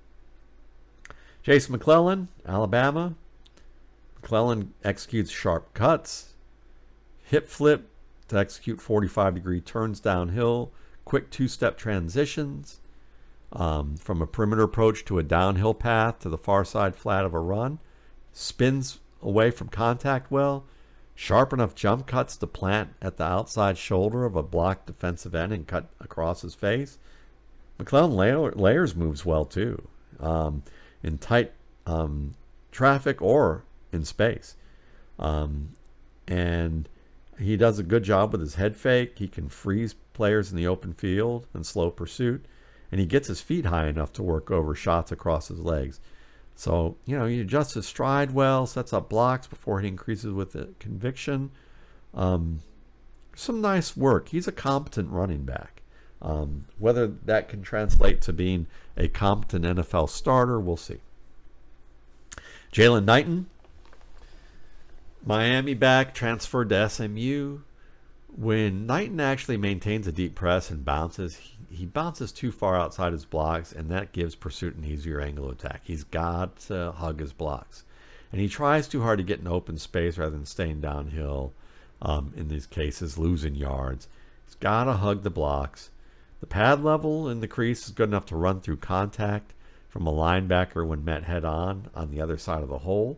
Jason McClellan, Alabama. McClellan executes sharp cuts, hip flip to execute 45-degree turns downhill, quick two-step transitions, from a perimeter approach to a downhill path to the far side flat of a run, spins away from contact well, sharp enough jump cuts to plant at the outside shoulder of a blocked defensive end and cut across his face. McClellan layers moves well too, in tight traffic or in space. And he does a good job with his head fake. He can freeze players in the open field and slow pursuit. And he gets his feet high enough to work over shots across his legs. So, he adjusts his stride well, sets up blocks before he increases with the conviction. Some nice work. He's a competent running back. Whether that can translate to being a competent NFL starter, we'll see. Jalen Knighton, Miami back, transferred to SMU. When Knighton actually maintains a deep press and bounces, he bounces too far outside his blocks, and that gives pursuit an easier angle of attack. He's got to hug his blocks. And he tries too hard to get in open space rather than staying downhill, in these cases, losing yards. He's got to hug the blocks. The pad level in the crease is good enough to run through contact from a linebacker when met head-on the other side of the hole.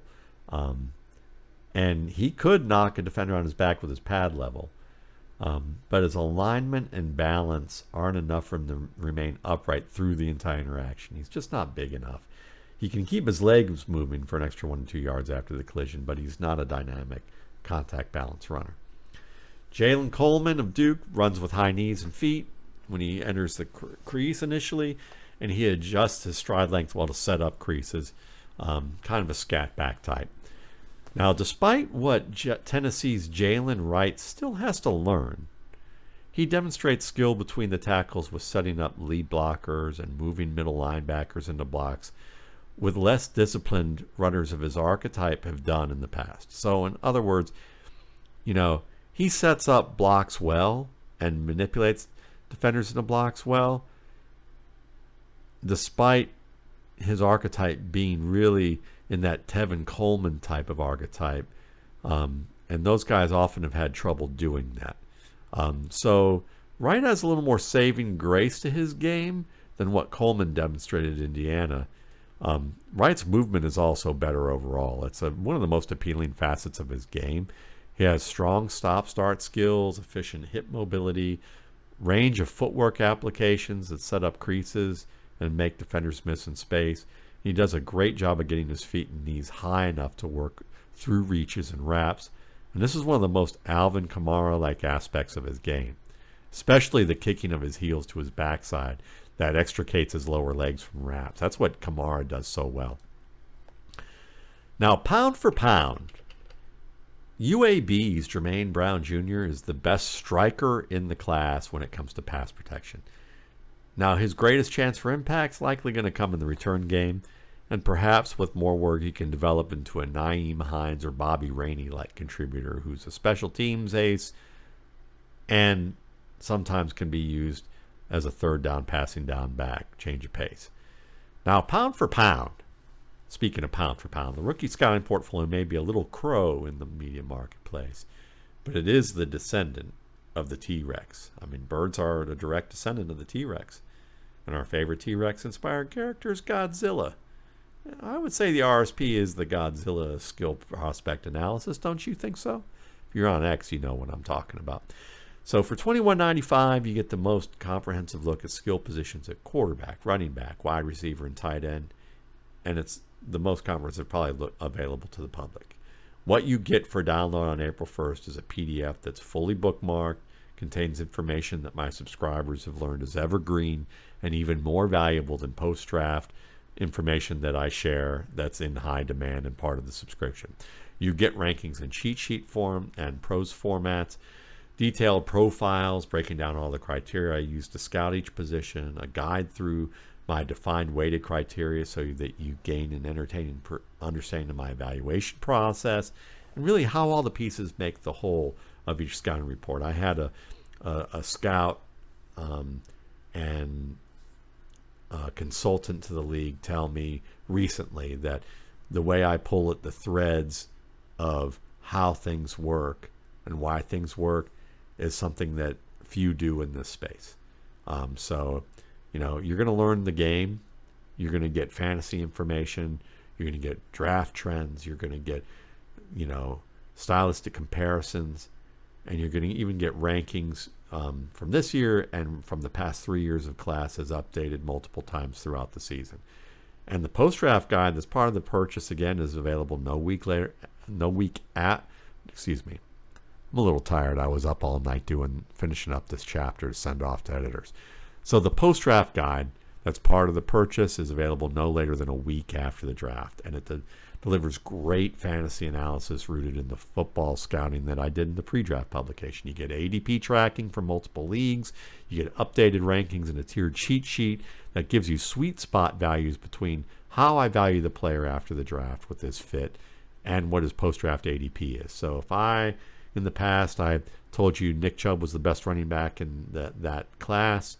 And he could knock a defender on his back with his pad level. But his alignment and balance aren't enough for him to remain upright through the entire interaction. He's just not big enough. He can keep his legs moving for an extra 1 to 2 yards after the collision, but he's not a dynamic contact balance runner. Jalen Coleman of Duke runs with high knees and feet when he enters the crease initially, and he adjusts his stride length well to set up creases, kind of a scat back type. Now, despite what Tennessee's Jalen Wright still has to learn, he demonstrates skill between the tackles with setting up lead blockers and moving middle linebackers into blocks with less disciplined runners of his archetype have done in the past. So, in other words, he sets up blocks well and manipulates defenders into blocks well, despite his archetype being really in that Tevin Coleman type of archetype. And those guys often have had trouble doing that. So Wright has a little more saving grace to his game than what Coleman demonstrated in Indiana. Wright's movement is also better overall. It's one of the most appealing facets of his game. He has strong stop-start skills, efficient hip mobility, range of footwork applications that set up creases and make defenders miss in space. He does a great job of getting his feet and knees high enough to work through reaches and wraps. And this is one of the most Alvin Kamara-like aspects of his game, especially the kicking of his heels to his backside that extricates his lower legs from wraps. That's what Kamara does so well. Now, pound for pound, UAB's Jermaine Brown Jr. is the best striker in the class when it comes to pass protection. Now, his greatest chance for impact is likely going to come in the return game, and perhaps with more work he can develop into a Nyheim Hines or Bobby Rainey-like contributor who's a special teams ace and sometimes can be used as a third down passing down back, change of pace. Now, pound for pound, speaking of pound for pound, the rookie scouting portfolio may be a little crow in the media marketplace, but it is the descendant of the T-Rex. I mean, birds are the direct descendant of the T-Rex. And our favorite T-Rex inspired character is Godzilla. I would say the RSP is the Godzilla skill prospect analysis. Don't you think so? If you're on X, you know what I'm talking about. So for $21.95, you get the most comprehensive look at skill positions at quarterback, running back, wide receiver, and tight end. And it's the most comprehensive probably available to the public. What you get for download on April 1st is a PDF that's fully bookmarked, contains information that my subscribers have learned is evergreen and even more valuable than post-draft information that I share that's in high demand and part of the subscription. You get rankings in cheat sheet form and prose formats, detailed profiles breaking down all the criteria I use to scout each position, a guide through my defined weighted criteria so that you gain an entertaining understanding of my evaluation process and really how all the pieces make the whole of each scouting report. I had a scout and a consultant to the league tell me recently that the way I pull at the threads of how things work and why things work is something that few do in this space. So, you know, you're going to learn the game. You're going to get fantasy information. You're going to get draft trends. You're going to get, you know, stylistic comparisons. And you're going to even get rankings from this year and from the past 3 years of classes updated multiple times throughout the season. And the post-draft guide that's part of the purchase, again, is available excuse me. I'm a little tired. I was up all night finishing up this chapter to send off to editors. So the post-draft guide that's part of the purchase is available no later than a week after the draft. And it delivers great fantasy analysis rooted in the football scouting that I did in the pre-draft publication. You get ADP tracking for multiple leagues. You get updated rankings in a tiered cheat sheet that gives you sweet spot values between how I value the player after the draft with his fit and what his post-draft ADP is. So if in the past, I told you Nick Chubb was the best running back in that class,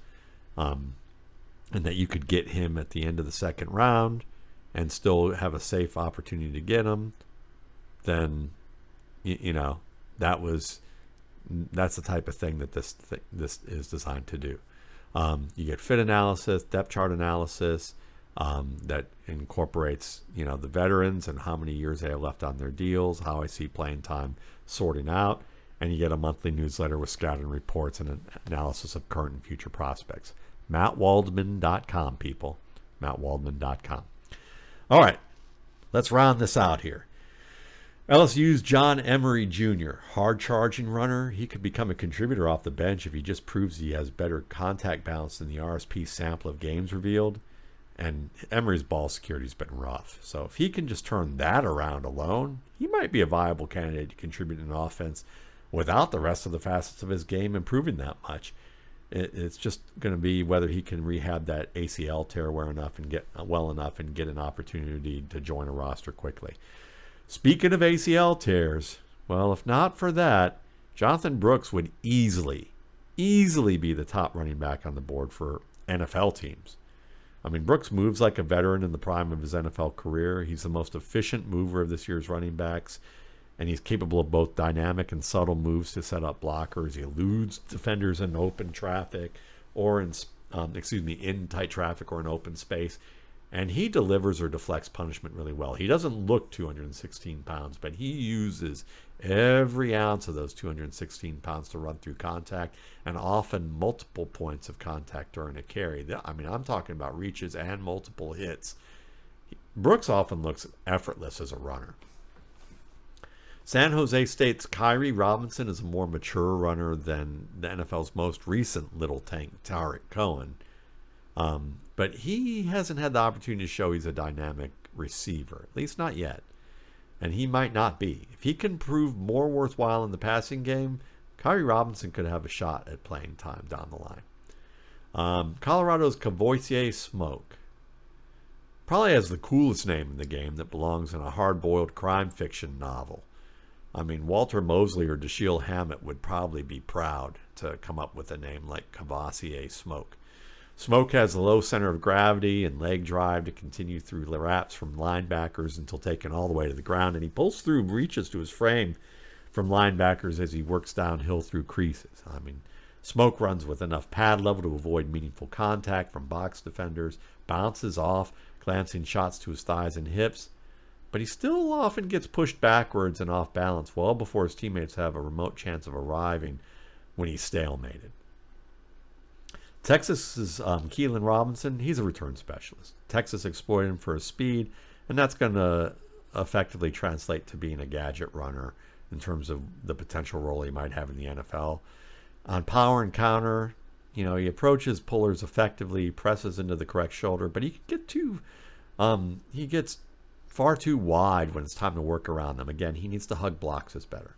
and that you could get him at the end of the second round and still have a safe opportunity to get him, then you know that's the type of thing that this is designed to do. You get fit analysis, depth chart analysis that incorporates the veterans and how many years they have left on their deals, how I see playing time sorting out, and you get a monthly newsletter with scouting reports and an analysis of current and future prospects. MattWaldman.com, people. MattWaldman.com. All right, let's round this out here. LSU's John Emery Jr., hard-charging runner. He could become a contributor off the bench if he just proves he has better contact balance than the RSP sample of games revealed. And Emery's ball security's been rough. So if he can just turn that around alone, he might be a viable candidate to contribute in offense without the rest of the facets of his game improving that much. It's just going to be whether he can rehab that ACL tear well enough and get an opportunity to join a roster quickly. Speaking of ACL tears, well, if not for that, Jonathan Brooks would easily be the top running back on the board for NFL teams. I mean, Brooks moves like a veteran in the prime of his NFL career. He's the most efficient mover of this year's running backs, and he's capable of both dynamic and subtle moves to set up blockers. He eludes defenders in open traffic or in tight traffic or in open space, and he delivers or deflects punishment really well. He doesn't look 216 pounds, but he uses every ounce of those 216 pounds to run through contact, and often multiple points of contact during a carry. I mean, I'm talking about reaches and multiple hits. Brooks often looks effortless as a runner. San Jose State's Kyrie Robinson is a more mature runner than the NFL's most recent little tank, Tariq Cohen. But he hasn't had the opportunity to show he's a dynamic receiver, at least not yet. and he might not be. If he can prove more worthwhile in the passing game, Kyrie Robinson could have a shot at playing time down the line. Colorado's Cavoisier Smoke probably has the coolest name in the game that belongs in a hard-boiled crime fiction novel. I mean, Walter Mosley or Dashiell Hammett would probably be proud to come up with a name like Cavoisier Smoke. Smoke has a low center of gravity and leg drive to continue through wraps from linebackers until taken all the way to the ground, and he pulls through reaches to his frame from linebackers as he works downhill through creases. I mean, Smoke runs with enough pad level to avoid meaningful contact from box defenders, bounces off, glancing shots to his thighs and hips, but he still often gets pushed backwards and off balance well before his teammates have a remote chance of arriving when he's stalemated. Texas's Keelan Robinson, he's a return specialist. Texas exploited him for his speed, and that's going to effectively translate to being a gadget runner in terms of the potential role he might have in the NFL. On power and counter, he approaches pullers effectively, presses into the correct shoulder, but he gets far too wide when it's time to work around them. Again, he needs to hug blocks better.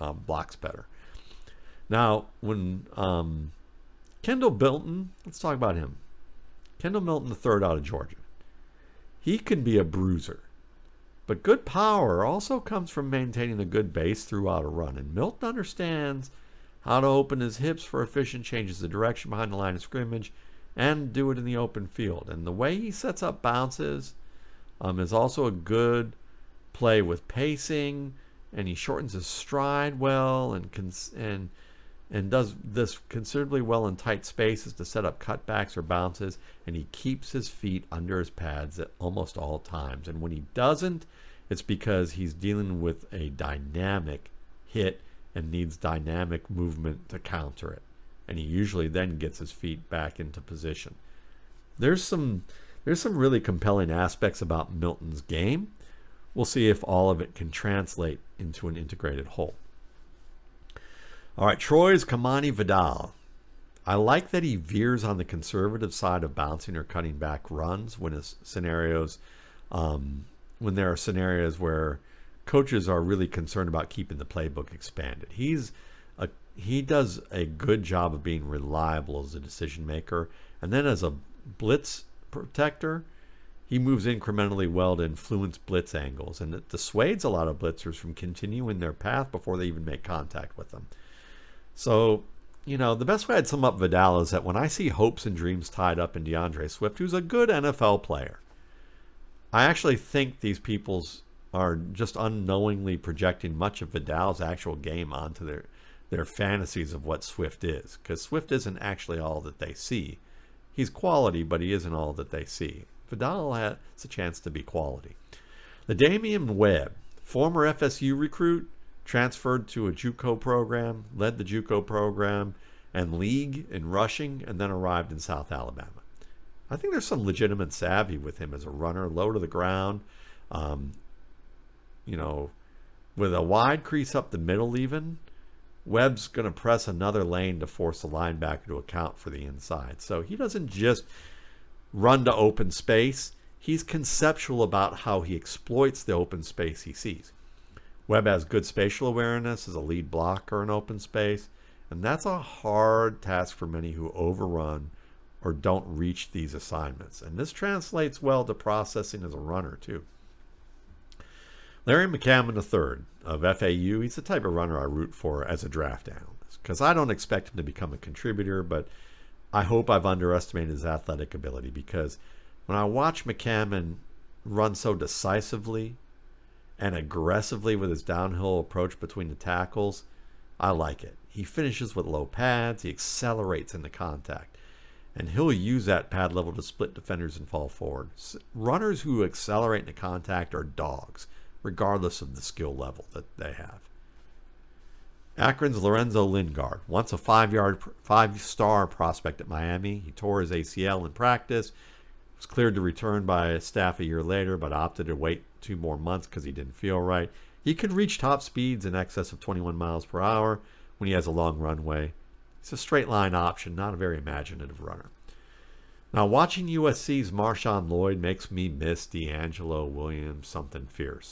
Now, when Kendall Milton, let's talk about him. Kendall Milton, the third out of Georgia. He can be a bruiser, but good power also comes from maintaining a good base throughout a run. And Milton understands how to open his hips for efficient changes of direction behind the line of scrimmage and do it in the open field. And the way he sets up bounces is also a good play with pacing, and he shortens his stride well and does this considerably well in tight spaces to set up cutbacks or bounces, and he keeps his feet under his pads at almost all times. And when he doesn't, it's because he's dealing with a dynamic hit and needs dynamic movement to counter it. And he usually then gets his feet back into position. There's some really compelling aspects about Milton's game. We'll see if all of it can translate into an integrated whole. All right, Troy's Kamani Vidal. I like that he veers on the conservative side of bouncing or cutting back runs when there are scenarios where coaches are really concerned about keeping the playbook expanded. He does a good job of being reliable as a decision maker, and then as a blitz protector, he moves incrementally well to influence blitz angles, and it dissuades a lot of blitzers from continuing their path before they even make contact with them. So, the best way I'd sum up Vidal is that when I see hopes and dreams tied up in DeAndre Swift, who's a good NFL player, I actually think these peoples are just unknowingly projecting much of Vidal's actual game onto their fantasies of what Swift is, because Swift isn't actually all that they see. He's quality, but he isn't all that they see. Vidal has a chance to be quality. The Damian Webb, former FSU recruit, transferred to a JUCO program, led the JUCO program and league in rushing, and then arrived in South Alabama. I think there's some legitimate savvy with him as a runner, low to the ground, with a wide crease up the middle even. Webb's going to press another lane to force the linebacker to account for the inside. So he doesn't just run to open space. He's conceptual about how he exploits the open space he sees. Webb has good spatial awareness as a lead blocker in open space, and that's a hard task for many who overrun or don't reach these assignments. And this translates well to processing as a runner, too. Larry McCammon III of FAU, he's the type of runner I root for as a draft analyst, because I don't expect him to become a contributor, but I hope I've underestimated his athletic ability, because when I watch McCammon run so decisively and aggressively with his downhill approach between the tackles, I like it. He finishes with low pads, he accelerates into contact, and he'll use that pad level to split defenders and fall forward. Runners who accelerate into contact are dogs, regardless of the skill level that they have. Akron's Lorenzo Lingard, once a five-star prospect at Miami. He tore his ACL in practice, was cleared to return by staff a year later, but opted to wait 2 more months because he didn't feel right. He could reach top speeds in excess of 21 miles per hour when he has a long runway. He's a straight line option, not a very imaginative runner. Now, watching USC's Marshawn Lloyd makes me miss D'Angelo Williams something fierce.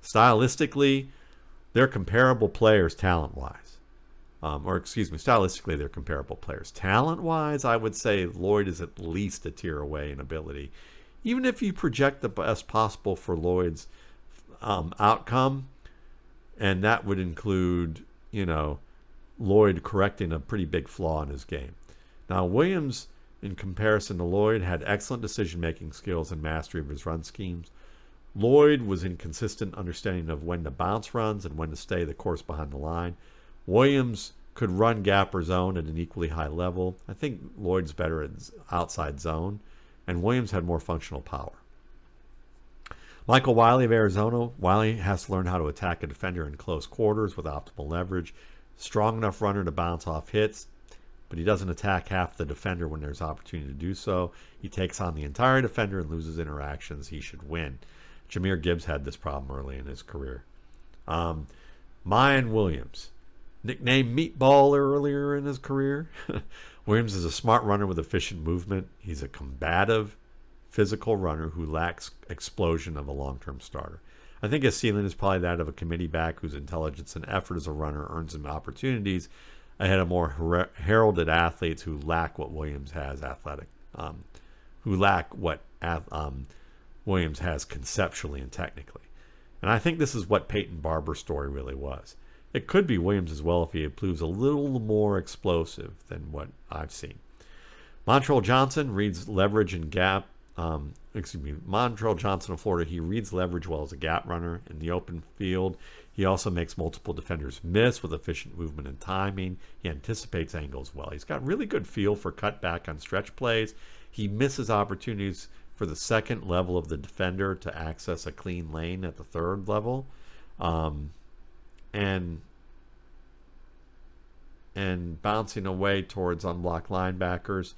Stylistically, they're comparable players talent-wise. Stylistically, they're comparable players. Talent-wise, I would say Lloyd is at least a tier away in ability. Even if you project the best possible for Lloyd's outcome, and that would include, Lloyd correcting a pretty big flaw in his game. Now, Williams, in comparison to Lloyd, had excellent decision-making skills and mastery of his run schemes. Lloyd was inconsistent understanding of when to bounce runs and when to stay the course behind the line. Williams could run gap or zone at an equally high level. I think Lloyd's better at outside zone, and Williams had more functional power. Michael Wiley of Arizona. Wiley has to learn how to attack a defender in close quarters with optimal leverage. Strong enough runner to bounce off hits, but he doesn't attack half the defender when there's opportunity to do so. He takes on the entire defender and loses interactions he should win. Jahmyr Gibbs had this problem early in his career. Mayan Williams, nicknamed Meatball earlier in his career. Williams is a smart runner with efficient movement. He's a combative, physical runner who lacks explosion of a long-term starter. I think his ceiling is probably that of a committee back whose intelligence and effort as a runner earns him opportunities ahead of more heralded athletes who lack what Williams has Williams has conceptually and technically. And I think this is what Peyton Barber's story really was. It could be Williams as well if he proves a little more explosive than what I've seen. Montrell Johnson reads leverage and gap. Montrell Johnson of Florida, he reads leverage well as a gap runner in the open field. He also makes multiple defenders miss with efficient movement and timing. He anticipates angles well. He's got really good feel for cutback on stretch plays. He misses opportunities for the second level of the defender to access a clean lane at the third level. And bouncing away towards unblocked linebackers.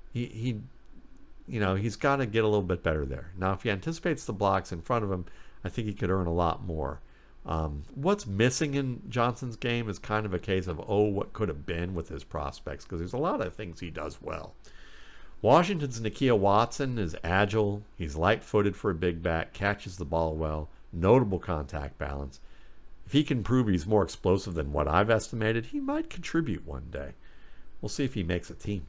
He's got to get a little bit better there. Now, if he anticipates the blocks in front of him, I think he could earn a lot more. What's missing in Johnson's game is kind of a case of, what could have been with his prospects, because there's a lot of things he does well. Washington's Nakia Watson is agile. He's light-footed for a big back, catches the ball well, notable contact balance. If he can prove he's more explosive than what I've estimated, he might contribute one day. We'll see if he makes a team.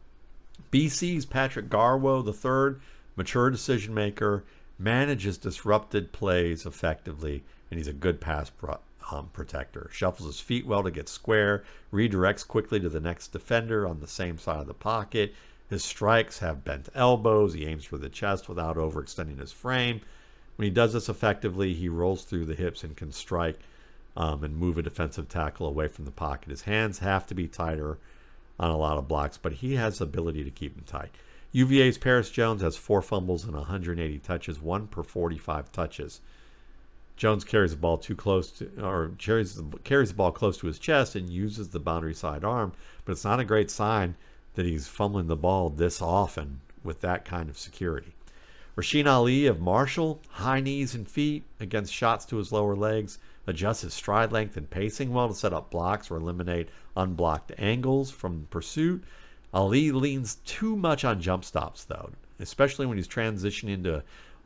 BC's Patrick Garwo III, mature decision maker, manages disrupted plays effectively, and he's a good pass protector. Shuffles his feet well to get square, redirects quickly to the next defender on the same side of the pocket. His strikes have bent elbows. He aims for the chest without overextending his frame. When he does this effectively, he rolls through the hips and can strike and move a defensive tackle away from the pocket. His hands have to be tighter on a lot of blocks, but he has the ability to keep them tight. UVA's Paris Jones has 4 fumbles and 180 touches, 1 per 45 touches. Jones carries the ball carries the ball close to his chest and uses the boundary side arm, but it's not a great sign that he's fumbling the ball this often with that kind of security. Rasheen Ali of Marshall, high knees and feet against shots to his lower legs, adjusts his stride length and pacing well to set up blocks or eliminate unblocked angles from pursuit. Ali leans too much on jump stops, though, especially when he's transitioning to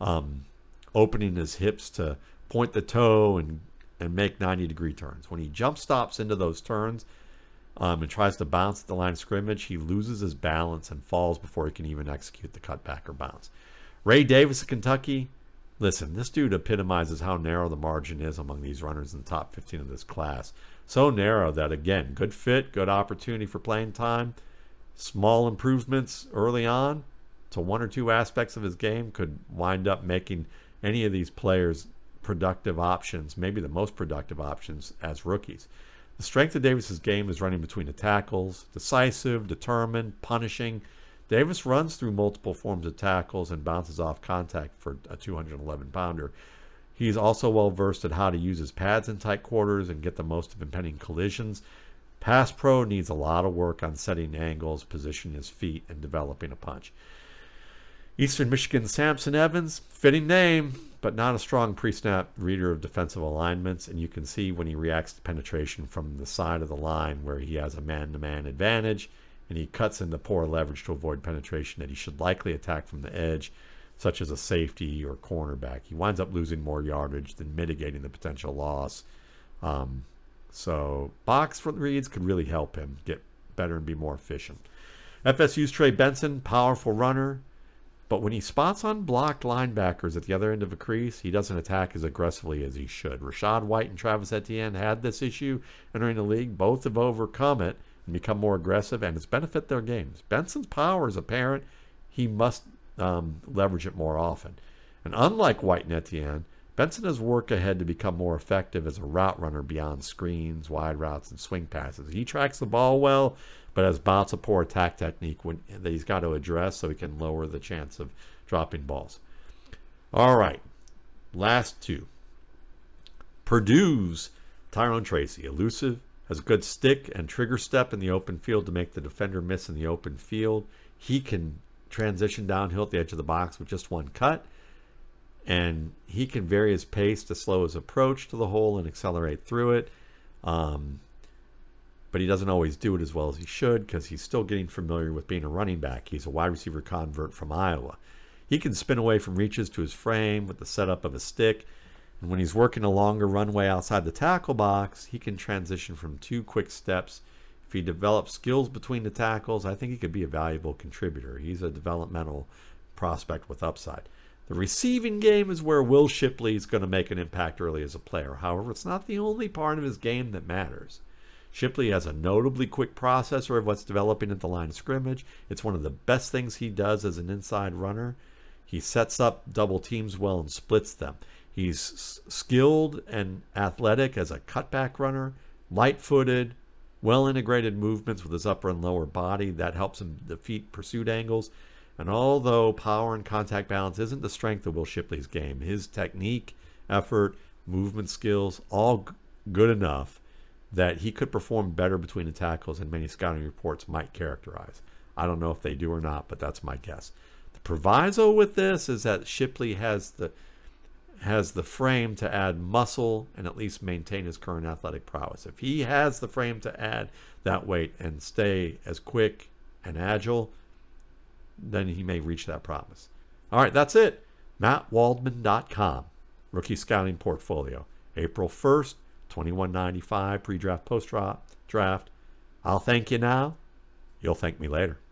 opening his hips to point the toe and make 90-degree turns. When he jump stops into those turns and tries to bounce at the line of scrimmage, he loses his balance and falls before he can even execute the cutback or bounce. Ray Davis of Kentucky, listen, this dude epitomizes how narrow the margin is among these runners in the top 15 of this class. So narrow that, again, good fit, good opportunity for playing time, small improvements early on to 1 or 2 aspects of his game could wind up making any of these players productive options, maybe the most productive options as rookies. The strength of Davis's game is running between the tackles, decisive, determined, punishing. Davis runs through multiple forms of tackles and bounces off contact for a 211-pounder. He's also well-versed at how to use his pads in tight quarters and get the most of impending collisions. Pass pro needs a lot of work on setting angles, positioning his feet, and developing a punch. Eastern Michigan's Samson Evans, fitting name, but not a strong pre-snap reader of defensive alignments, and you can see when he reacts to penetration from the side of the line where he has a man-to-man advantage, and he cuts into poor leverage to avoid penetration that he should likely attack from the edge. such as a safety or cornerback. He winds up losing more yardage than mitigating the potential loss. So box reads could really help him get better and be more efficient. FSU's Trey Benson, powerful runner, but when he spots unblocked linebackers at the other end of a crease, he doesn't attack as aggressively as he should. Rashad White and Travis Etienne had this issue entering the league. Both have overcome it and become more aggressive, and it's benefit their games. Benson's power is apparent. He must leverage it more often. And unlike White and Etienne, Benson has work ahead to become more effective as a route runner beyond screens, wide routes, and swing passes. He tracks the ball well, but has bouts of poor attack technique that he's got to address so he can lower the chance of dropping balls. All right, last two. Purdue's Tyrone Tracy, elusive, has a good stick and trigger step in the open field to make the defender miss in the open field. He can transition downhill at the edge of the box with just one cut, and he can vary his pace to slow his approach to the hole and accelerate through it. But he doesn't always do it as well as he should because he's still getting familiar with being a running back. He's a wide receiver convert from Iowa. He can spin away from reaches to his frame with the setup of a stick. And when he's working a longer runway outside the tackle box, he can transition from 2 quick steps. If he develops skills between the tackles, I think he could be a valuable contributor. He's a developmental prospect with upside. The receiving game is where Will Shipley is going to make an impact early as a player. However, it's not the only part of his game that matters. Shipley has a notably quick processor of what's developing at the line of scrimmage. It's one of the best things he does as an inside runner. He sets up double teams well and splits them. He's skilled and athletic as a cutback runner, light-footed, well-integrated movements with his upper and lower body. That helps him defeat pursuit angles. And although power and contact balance isn't the strength of Will Shipley's game, his technique, effort, movement skills, all good enough that he could perform better between the tackles than many scouting reports might characterize. I don't know if they do or not, but that's my guess. The proviso with this is that Shipley has the frame to add muscle and at least maintain his current athletic prowess. If he has the frame to add that weight and stay as quick and agile, then he may reach that promise. All right, that's it. MattWaldman.com, Rookie Scouting Portfolio, April 1st, $21.95 pre-draft, post-draft. I'll thank you now. You'll thank me later.